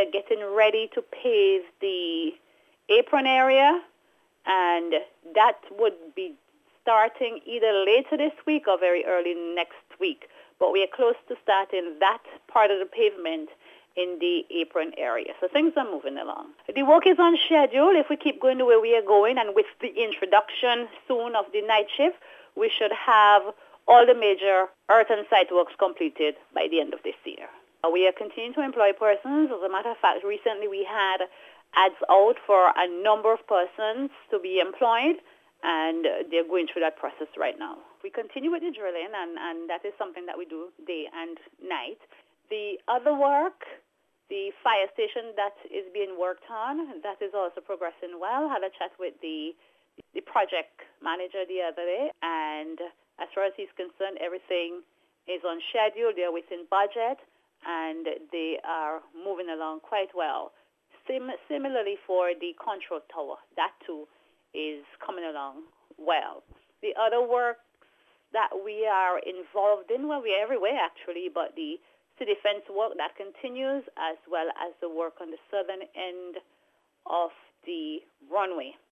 are getting ready to pave the apron area, and that would be starting either later this week or very early next week. But we are close to starting that part of the pavement in the apron area. So things are moving along. The work is on schedule. If we keep going the way we are going, and with the introduction soon of the night shift, we should have all the major earth and site works completed by the end of this year. We are continuing to employ persons. As a matter of fact, recently we had ads out for a number of persons to be employed, and they're going through that process right now. We continue with the drilling, and that is something that we do day and night. The other work, the fire station that is being worked on, that is also progressing well. Had a chat with the project manager the other day, and as far as he's concerned, everything is on schedule. They're within budget, and they are moving along quite well. Similarly for the control tower, that too is coming along well. The other works that we are involved in, well, we're everywhere actually, but the city fence work that continues, as well as the work on the southern end of the runway.